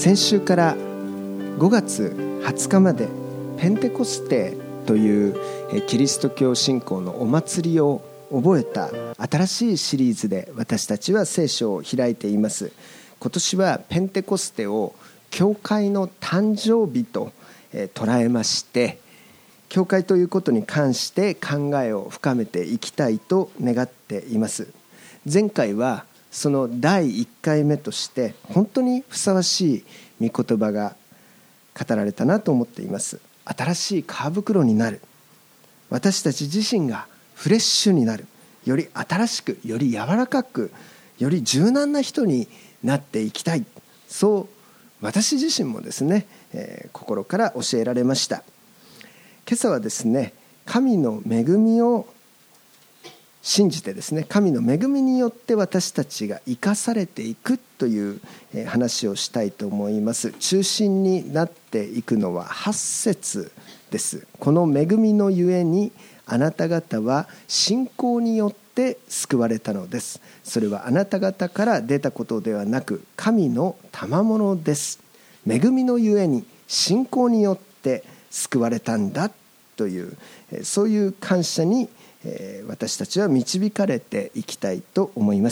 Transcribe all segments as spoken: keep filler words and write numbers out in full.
先週からごがつはつかまでペンテコステというキリスト教信仰のお祭りを覚えた新しいシリーズで私たちは聖書を開いています。今年はペンテコステを教会の誕生日と捉えまして、教会ということに関して考えを深めていきたいと願っています。前回はそのだいいっかいめとして本当にふさわしい御言葉が語られたなと思っています。新しい皮袋になる、私たち自身がフレッシュになる、より新しく、より柔らかく、より柔軟な人になっていきたい、そう私自身もですね、えー、心から教えられました。今朝はですね、神の恵みを信じてですね、神の恵みによって私たちが生かされていくという話をしたいと思います。中心になっていくのははち節です。この恵みのゆえにあなた方は信仰によって救われたのです。それはあなた方から出たことではなく神の賜物です。恵みのゆえに信仰によって救われたんだという、そういう感謝に私たちは導かれていきたいと思います。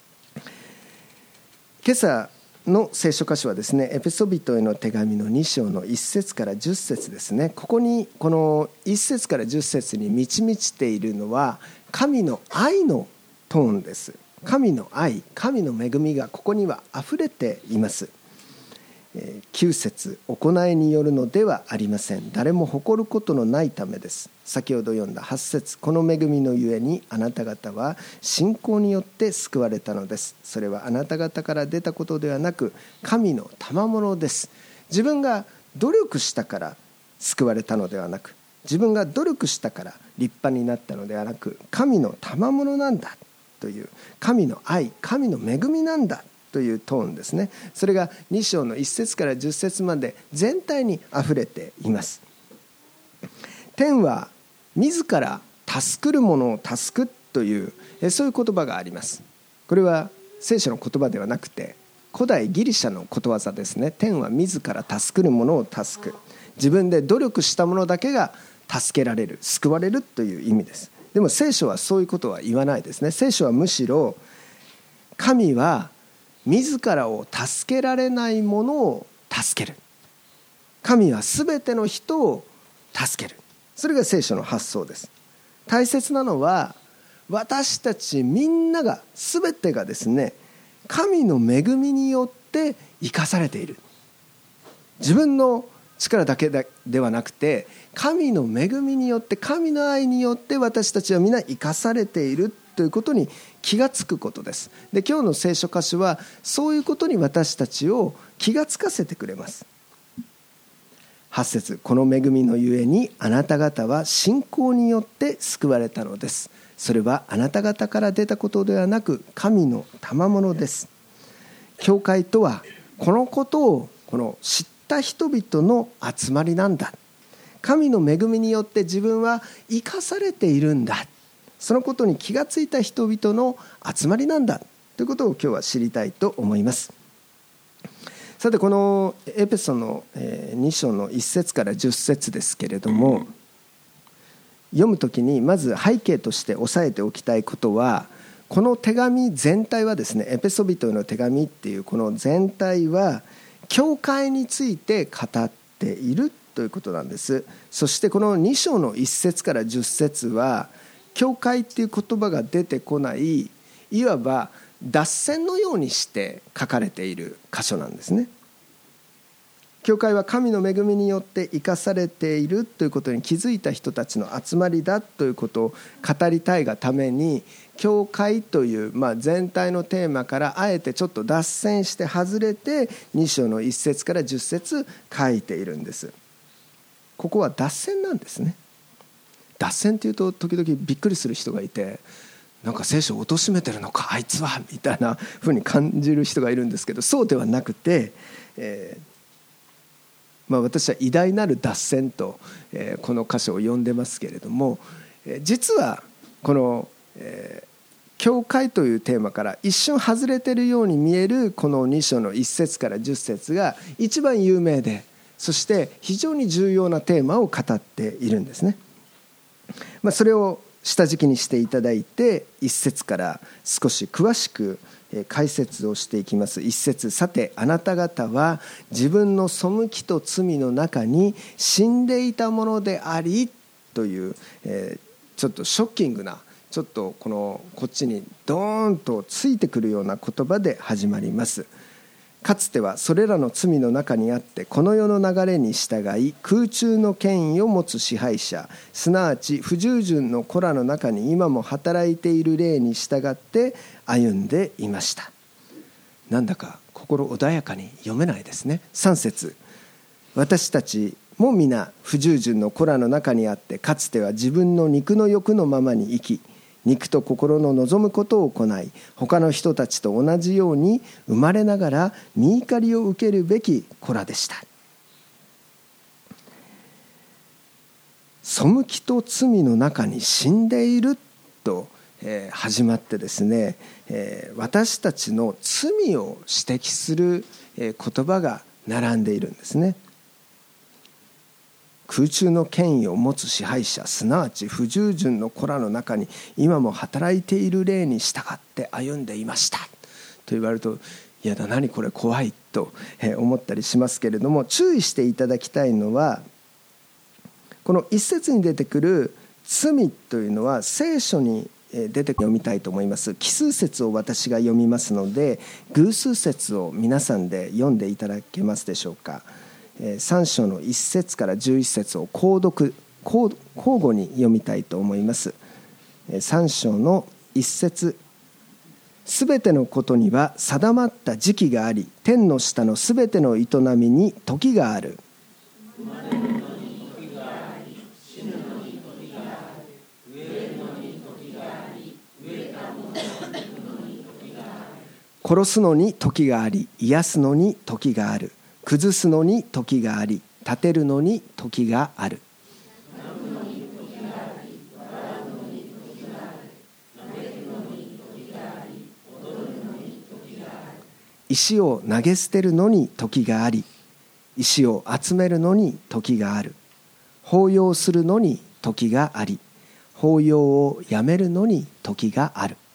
今朝の聖書箇所はですね、エペソビトへの手紙のに章のいっ節からじゅっ節ですね。ここにこのいっ節からじゅっ節に満ち満ちているのは神の愛のトーンです。神の愛、神の恵みがここにはあふれています。きゅう節、行いによるのではありません。誰も誇ることのないためです。先ほど読んだはち節、この恵みのゆえにあなた方は信仰によって救われたのです。それはあなた方から出たことではなく神の賜物です。自分が努力したから救われたのではなく、自分が努力したから立派になったのではなく、神の賜物なんだという、神の愛、神の恵みなんだというトーンですね。それがに章のいっ節からじゅっ節まで全体にあふれています。天は自ら助くる者を助くというそういう言葉があります。これは聖書の言葉ではなくて古代ギリシャのことわざですね。天は自ら助くる者を助く、自分で努力した者だけが助けられる、救われるという意味です。でも聖書はそういうことは言わないですね。聖書はむしろ神は自らを助けられない者を助ける、神はすべての人を助ける、それが聖書の発想です。大切なのは私たちみんなが、すべてがですね、神の恵みによって生かされている。自分の力だけではなくて神の恵みによって、神の愛によって私たちはみんな生かされているということに気がつくことです。で、今日の聖書箇所はそういうことに私たちを気がつかせてくれます。はち節、この恵みのゆえにあなた方は信仰によって救われたのです。それはあなた方から出たことではなく神の賜物です。教会とはこのことをこの知った人々の集まりなんだ。神の恵みによって自分は生かされているんだ、そのことに気がついた人々の集まりなんだということを今日は知りたいと思います。さて、このエペソのに章のいっ節からじゅっ節ですけれども、読むときにまず背景として押さえておきたいことは、この手紙全体はですね、エペソビトへの手紙っていうこの全体は教会について語っているということなんです。そしてこのに章のいっ節からじゅっ節は教会っていう言葉が出てこない、いわば脱線のようにして書かれている箇所なんですね。教会は神の恵みによって生かされているということに気づいた人たちの集まりだということを語りたいがために、教会という、まあ、全体のテーマからあえてちょっと脱線して外れてに章のいっ節からじゅっ節書いているんです。ここは脱線なんですね。脱線というと時々びっくりする人がいて、なんか聖書を貶めてるのかあいつはみたいなふうに感じる人がいるんですけど、そうではなくて、えーまあ、私は偉大なる脱線と、えー、この箇所を呼んでますけれども、えー、実はこの、えー、 教会というテーマから一瞬外れているように見えるこのに章のいっ節からじゅっ節が一番有名で、そして非常に重要なテーマを語っているんですね。まあ、それを下敷きにしていただいていっ節から少し詳しく解説をしていきます。いっ節、さてあなた方は自分の背きと罪の中に死んでいたものでありという、えー、ちょっとショッキングな、ちょっとこのこっちにドーンとついてくるような言葉で始まります。かつてはそれらの罪の中にあってこの世の流れに従い空中の権威を持つ支配者、すなわち不従順の子らの中に今も働いている霊に従って歩んでいました。なんだか心穏やかに読めないですね。さん節、私たちも皆不従順の子らの中にあってかつては自分の肉の欲のままに生き、肉と心の望むことを行い、他の人たちと同じように生まれながら御怒りを受けるべき子らでした。背きと罪の中に死んでいると、えー、始まってですね、えー、私たちの罪を指摘する、えー、言葉が並んでいるんですね。空中の権威を持つ支配者、すなわち不従順の子らの中に今も働いている霊に従って歩んでいましたと言われると、いやだ何これ怖いと思ったりしますけれども、注意していただきたいのはこの一節に出てくる罪というのは聖書に出て読みたいと思います。奇数節を私が読みますので偶数節を皆さんで読んでいただけますでしょうか。さん章のいっ節からじゅういち節を交読交互に読みたいと思います。さん章のいっ節、すべてのことには定まった時期があり、天の下のすべての営みに時がある。殺すのに時があり、癒すのに時がある。崩すのに時があり、立てるのに時がある。石を投げ捨てるのに時があり、石を集めるのに時がある。抱擁するのに時があり、抱擁をやめるのに時がある。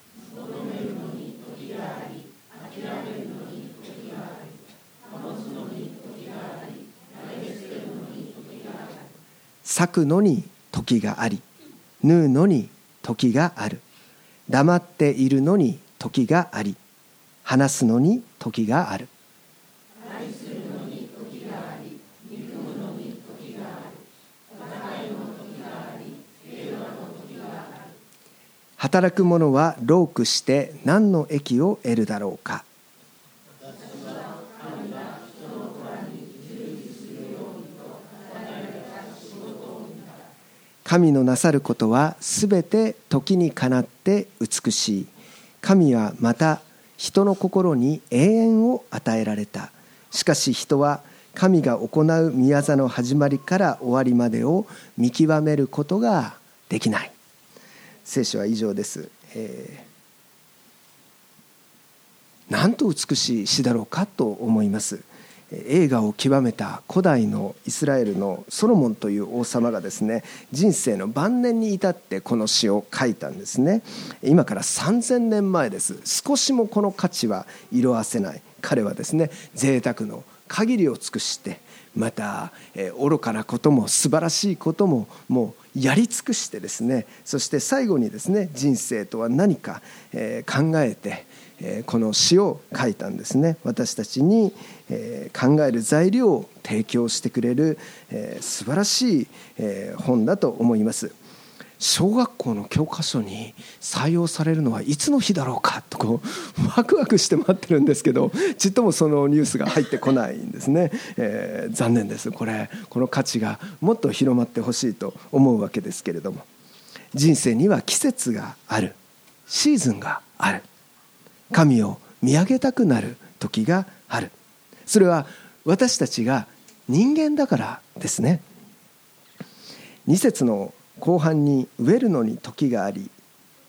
咲くのに時があり、縫うのに時がある。黙っているのに時があり、話すのに時がある。愛するのに時があり、憎むのに時がある。戦いの時があり、平和の時がある。働く者は労苦して何の益を得るだろうか。神のなさることはすべて時にかなって美しい。神はまた人の心に永遠を与えられた。しかし人は神が行う宮座の始まりから終わりまでを見極めることができない。聖書は以上です。えー、なんと美しい詩だろうかと思います。栄華を極めた古代のイスラエルのソロモンという王様がですね、人生の晩年に至ってこの詩を書いたんですね。今からさんぜんねんまえです。少しもこの価値は色あせない。彼はですね、贅沢の限りを尽くして、また、えー、愚かなことも素晴らしいことももうやり尽くしてですね、そして最後にですね、人生とは何か、えー、考えてこの詩を書いたんですね。私たちに考える材料を提供してくれる素晴らしい本だと思います。小学校の教科書に採用されるのはいつの日だろうかとこうワクワクして待ってるんですけど、ちっともそのニュースが入ってこないんですね。えー、残念です。これこの価値がもっと広まってほしいと思うわけですけれども、人生には季節がある、シーズンがある。神を見上げたくなる時がある。それは私たちが人間だからですね。に節の後半に植えるのに時があり、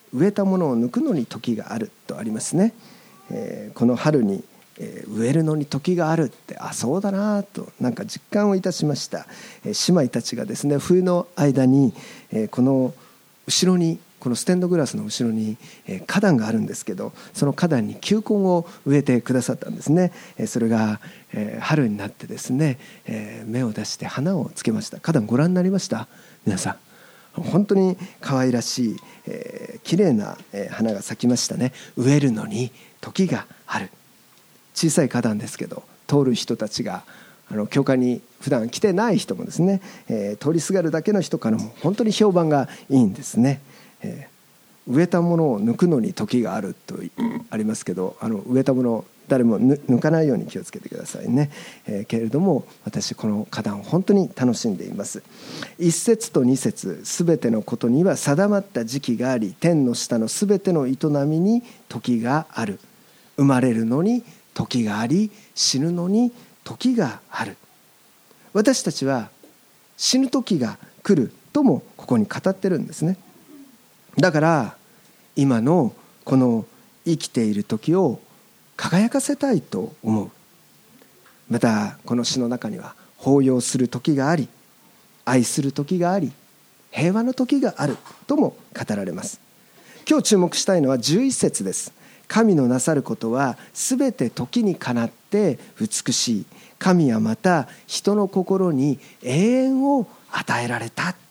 植えたものを抜くのに時があるとありますね。えー、この春に植えるのに時があるって、あ、そうだなとなんか実感をいたしました。姉妹たちがですね、冬の間にこの後ろに、このステンドグラスの後ろに花壇があるんですけど、その花壇に球根を植えてくださったんですね。それが春になってですね、芽を出して花をつけました。花壇ご覧になりました？皆さん本当に可愛らしい、えー、綺麗な花が咲きましたね。植えるのに時がある。小さい花壇ですけど、通る人たちが、あの教会に普段来てない人もですね、えー、通りすがるだけの人からも本当に評判がいいんですね。えー、植えたものを抜くのに時があるとありますけど、あの植えたものを誰も抜かないように気をつけてくださいね。えー、けれども私この花壇を本当に楽しんでいます。一節と二節、すべてのことには定まった時期があり、天の下のすべての営みに時がある。生まれるのに時があり、死ぬのに時がある。私たちは死ぬ時が来るともここに語ってるんですね。だから今のこの生きている時を輝かせたいと思う。またこの詩の中には抱擁する時があり、愛する時があり、平和の時があるとも語られます。今日注目したいのはじゅういっ節です。神のなさることはすべて時にかなって美しい。神はまた人の心に永遠を与えられた。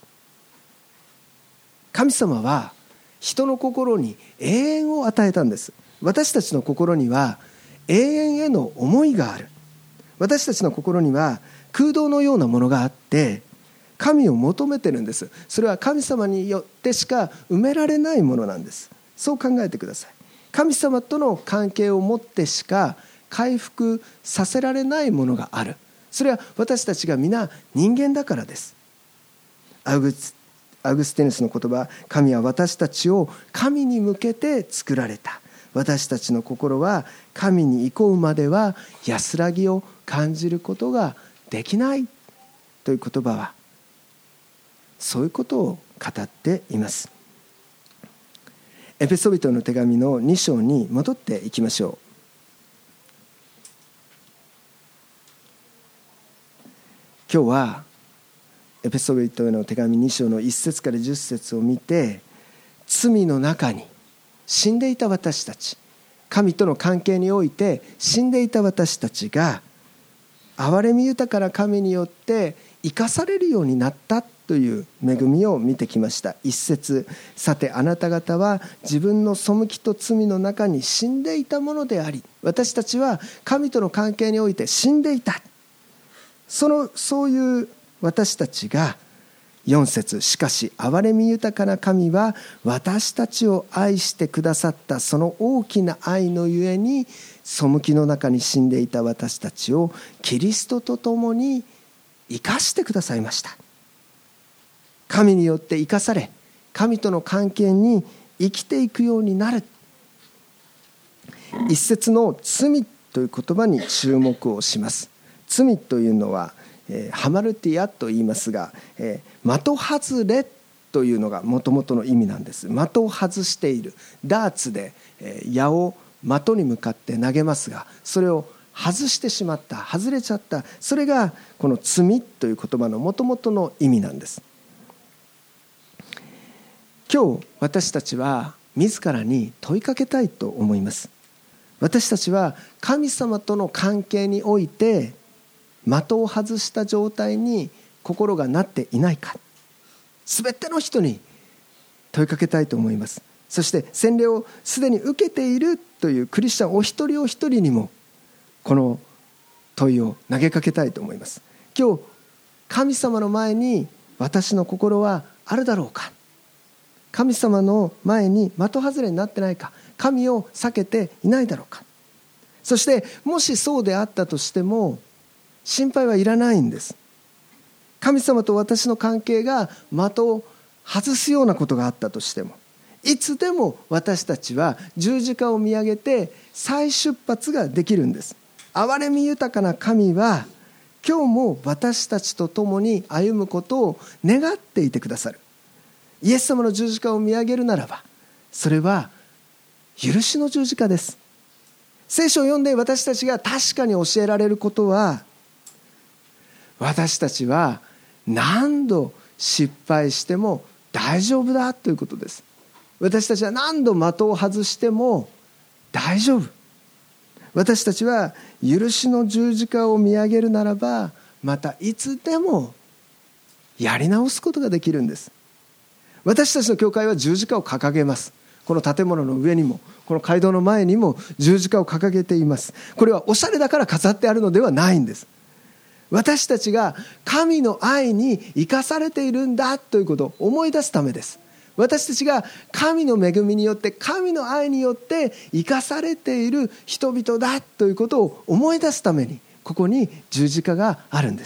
神様は人の心に永遠を与えたんです。私たちの心には永遠への思いがある。私たちの心には空洞のようなものがあって、神を求めてるんです。それは神様によってしか埋められないものなんです。そう考えてください。神様との関係を持ってしか回復させられないものがある。それは私たちが皆人間だからです。アグス、アグスティヌスの言葉、神は私たちを神に向けて作られた。私たちの心は神に憩うまでは安らぎを感じることができないという言葉はそういうことを語っています。エペソビトの手紙のに章に戻っていきましょう。今日はエペソビトへの手紙に章のいち節からじゅっ節を見て、罪の中に死んでいた私たち、神との関係において死んでいた私たちが憐れみ豊かな神によって生かされるようになったという恵みを見てきました。一節、さてあなた方は自分の背きと罪の中に死んでいたものであり、私たちは神との関係において死んでいた。そのそういう私たちがよん節、しかし憐れみ豊かな神は私たちを愛してくださったその大きな愛のゆえに、背きの中に死んでいた私たちをキリストと共に生かしてくださいました。神によって生かされ、神との関係に生きていくようになる。一節の罪という言葉に注目をします。罪というのは、えー、ハマルティアと言いますが、えー、的外れというのがもともとの意味なんです。的を外している。ダーツで、えー、矢を的に向かって投げますが、それを外してしまった、外れちゃった。それがこの罪という言葉のもともとの意味なんです。今日私たちは自らに問いかけたいと思います。私たちは神様との関係において的を外した状態に心がなっていないか、すべての人に問いかけたいと思います。そして洗礼をすでに受けているというクリスチャンお一人お一人にもこの問いを投げかけたいと思います。今日神様の前に私の心はあるだろうか。神様の前に的外れになってないか。神を避けていないだろうか。そしてもしそうであったとしても心配はいらないんです。神様と私の関係が的を外すようなことがあったとしても、いつでも私たちは十字架を見上げて再出発ができるんです。憐れみ豊かな神は今日も私たちと共に歩むことを願っていてくださる。イエス様の十字架を見上げるならばそれは許しの十字架です。聖書を読んで私たちが確かに教えられることは、私たちは何度失敗しても大丈夫だということです。私たちは何度的を外しても大丈夫。私たちは許しの十字架を見上げるならば、またいつでもやり直すことができるんです。私たちの教会は十字架を掲げます。この建物の上にもこの街道の前にも十字架を掲げています。これはおしゃれだから飾ってあるのではないんです。私たちが神の愛に生かされているんだということを思い出すためです。私たちが神の恵みによって、神の愛によって生かされている人々だということを思い出すために、ここに十字架があるんです。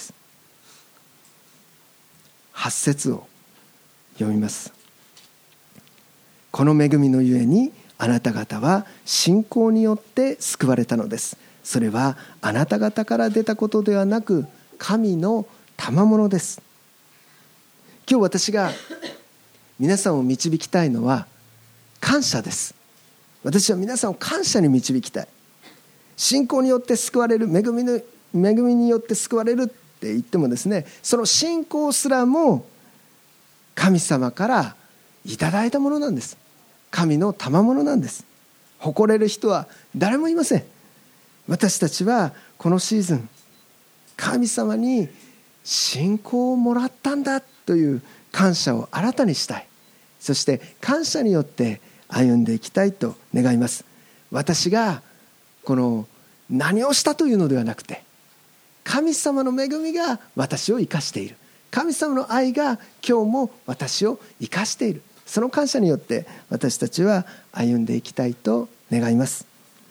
はち節を読みます。この恵みのゆえにあなた方は信仰によって救われたのです。それはあなた方から出たことではなく、神の賜物です。今日私が皆さんを導きたいのは感謝です。私は皆さんを感謝に導きたい。信仰によって救われる、恵みの恵みによって救われるって言ってもですね、その信仰すらも神様からいただいたものなんです。神の賜物なんです。誇れる人は誰もいません。私たちはこのシーズン、神様に信仰をもらったんだという感謝を新たにしたい。そして感謝によって歩んでいきたいと願います。私がこの何をしたというのではなくて、神様の恵みが私を生かしている。神様の愛が今日も私を生かしている。その感謝によって私たちは歩んでいきたいと願います。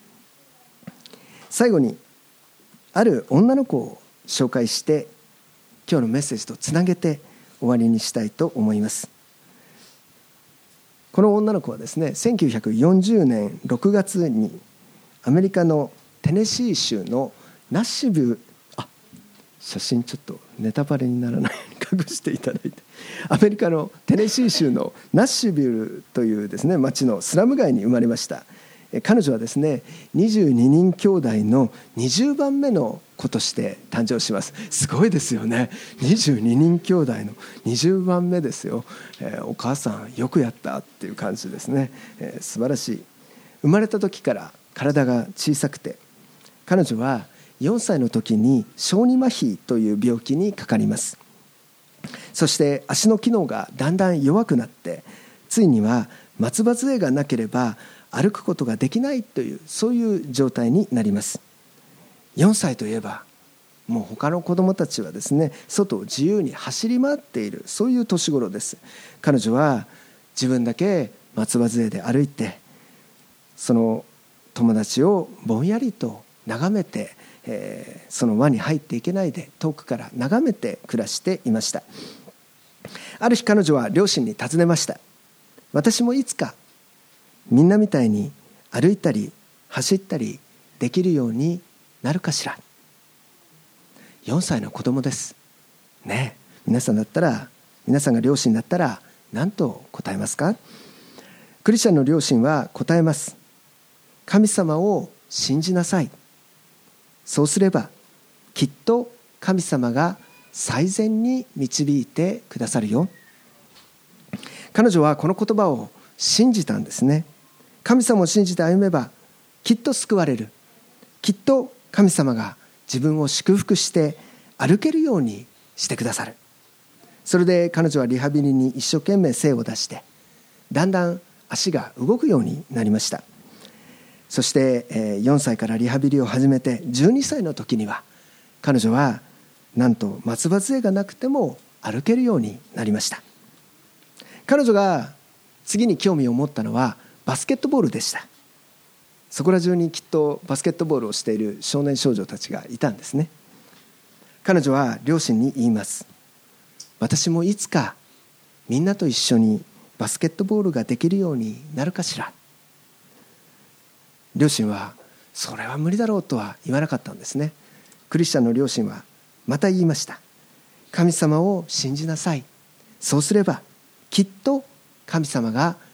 最後にある女の子を紹介して今日のメッセージとつなげて終わりにしたいと思います。この女の子はですね、せんきゅうひゃくよんじゅうねんろくがつにアメリカのテネシー州のナッシュビル、あ、写真ちょっとネタバレにならないように隠していただいて、アメリカのテネシー州のナッシュビルというですね町のスラム街に生まれました。彼女はですねにじゅうににん兄弟のにじゅうばんめの子として誕生します。すごいですよね。にじゅうににん兄弟のにじゅうばんめですよ、えー、お母さんよくやったっていう感じですね、えー、素晴らしい。生まれた時から体が小さくて、彼女はよんさいの時に小児麻痺という病気にかかります。そして足の機能がだんだん弱くなって、ついには松葉杖がなければ歩くことができないという、そういう状態になります。よんさいといえばもう他の子どもたちはですね外を自由に走り回っている、そういう年頃です。彼女は自分だけ松葉杖で歩いて、その友達をぼんやりと眺めて、えー、その輪に入っていけないで遠くから眺めて暮らしていました。ある日彼女は両親に尋ねました。私もいつかみんなみたいに歩いたり走ったりできるようになるかしら。よんさいの子供ですね。皆さんだったら、皆さんが両親だったら何と答えますか？クリスチャンの両親は答えます。神様を信じなさい。そうすればきっと神様が最善に導いてくださるよ。彼女はこの言葉を信じたんですね。神様を信じて歩めばきっと救われる。きっと神様が自分を祝福して歩けるようにしてくださる。それで彼女はリハビリに一生懸命精を出して、だんだん足が動くようになりました。そしてよんさいからリハビリを始めてじゅうにさいの時には彼女はなんと松葉杖がなくても歩けるようになりました。彼女が次に興味を持ったのはバスケットボールでした。そこら中にきっとバスケットボールをしている少年少女たちがいたんですね。彼女は両親に言います。私もいつかみんなと一緒にバスケットボールができるようになるかしら。両親はそれは無理だろうとは言わなかったんですね。クリスチャンの両親はまた言いました。神様を信じなさい。そうすればきっと神様が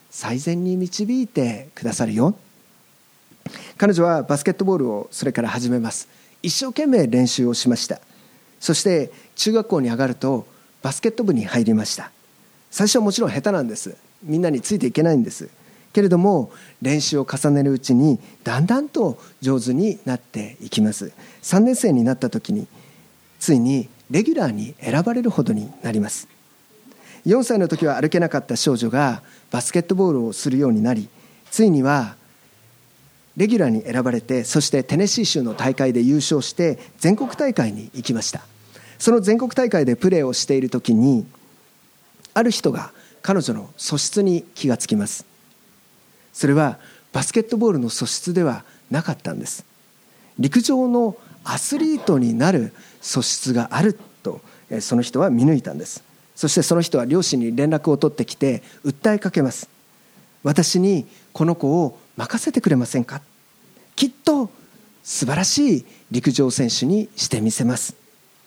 最善に導いてくださるよ。彼女はバスケットボールをそれから始めます。一生懸命練習をしました。そして中学校に上がるとバスケット部に入りました。最初はもちろん下手なんです。みんなについていけないんですけれども、練習を重ねるうちにだんだんと上手になっていきます。さんねん生になった時についにレギュラーに選ばれるほどになります。よんさいの時は歩けなかった少女がバスケットボールをするようになり、ついにはレギュラーに選ばれて、そしてテネシー州の大会で優勝して全国大会に行きました。その全国大会でプレーをしている時に、ある人が彼女の素質に気がつきます。それはバスケットボールの素質ではなかったんです。陸上のアスリートになる素質があるとその人は見抜いたんです。そしてその人は両親に連絡を取ってきて訴えかけます。私にこの子を任せてくれませんか。きっと素晴らしい陸上選手にしてみせます。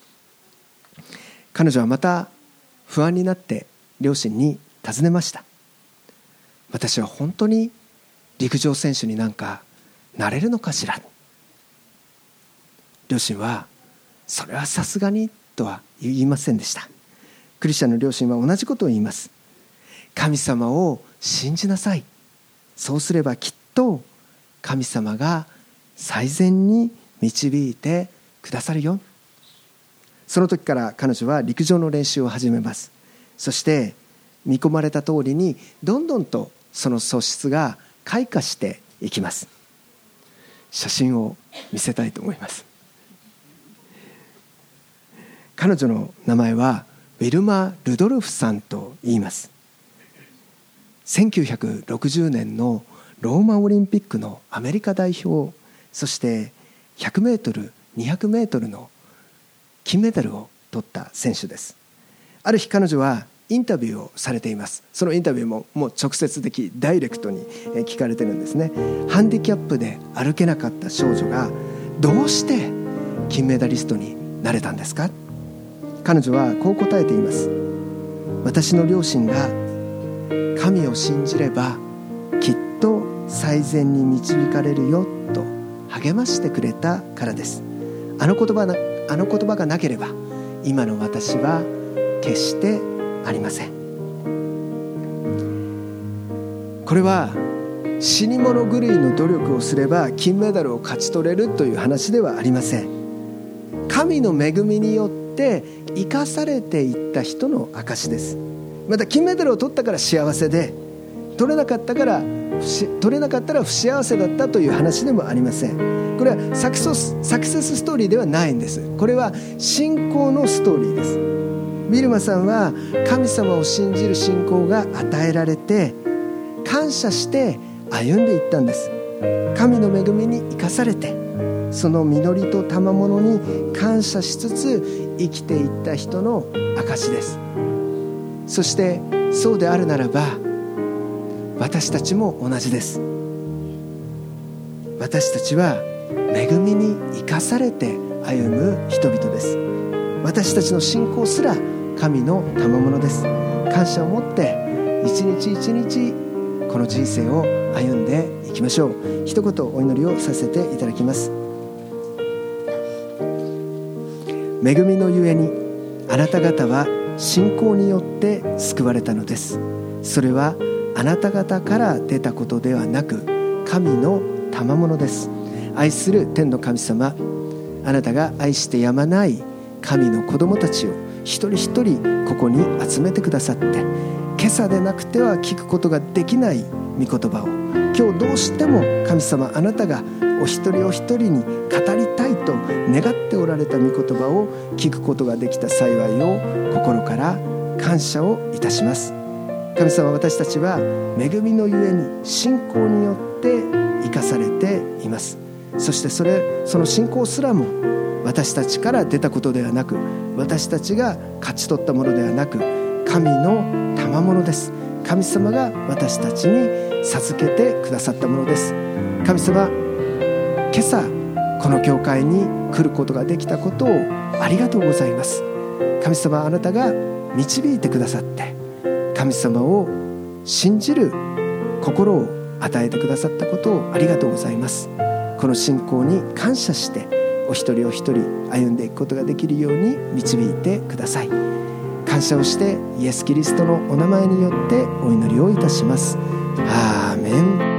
彼女はまた不安になって両親に尋ねました。私は本当に陸上選手になんかなれるのかしら。両親はそれはさすがにとは言いませんでした。クリスチャンの両親は同じことを言います。神様を信じなさい。そうすればきっと神様が最善に導いてくださるよ。その時から彼女は陸上の練習を始めます。そして見込まれた通りにどんどんとその素質が開花していきます。写真を見せたいと思います。彼女の名前はウィルマ・ルドルフさんと言います。せんきゅうひゃくろくじゅうねんのローマオリンピックのアメリカ代表、そしてひゃくメートル、にひゃくメートルの金メダルを取った選手です。ある日彼女はインタビューをされています。そのインタビューももう直接的ダイレクトに聞かれてるんですね。ハンディキャップで歩けなかった少女がどうして金メダリストになれたんですか。彼女はこう答えています。私の両親が神を信じればきっと最善に導かれるよと励ましてくれたからです。あの言葉な、あの言葉がなければ今の私は決してありません。これは死に物狂いの努力をすれば金メダルを勝ち取れるという話ではありません。神の恵みによって生かされていった人の証です。また金メダルを取ったから幸せで、取れなかったから取れなかったら不幸せだったという話でもありません。これはサクセス、サクセスストーリーではないんです。これは信仰のストーリーです。ウィルマさんは神様を信じる信仰が与えられて感謝して歩んでいったんです。神の恵みに生かされて、その実りと賜物に感謝しつつ生きていった人の証です。そしてそうであるならば私たちも同じです。私たちは恵みに生かされて歩む人々です。私たちの信仰すら神の賜物です。感謝を持って一日一日この人生を歩んでいきましょう。一言お祈りをさせていただきます。恵みのゆえにあなた方は信仰によって救われたのです。それはあなた方から出たことではなく神の賜物です。愛する天の神様、あなたが愛してやまない神の子供たちを一人一人ここに集めてくださって、今朝でなくては聞くことができない御言葉を今日どうしても神様あなたがお一人お一人に語りたいと願っておられた御言葉を聞くことができた幸いを心から感謝をいたします。神様、私たちは恵みのゆえに信仰によって生かされています。そしてそれその信仰すらも私たちから出たことではなく、私たちが勝ち取ったものではなく神の賜物です。神様が私たちに授けてくださったものです。神様、今朝この教会に来ることができたことをありがとうございます。神様、あなたが導いてくださって、神様を信じる心を与えてくださったことをありがとうございます。この信仰に感謝してお一人お一人歩んでいくことができるように導いてください。感謝をしてイエス・キリストのお名前によってお祈りをいたします。アーメン。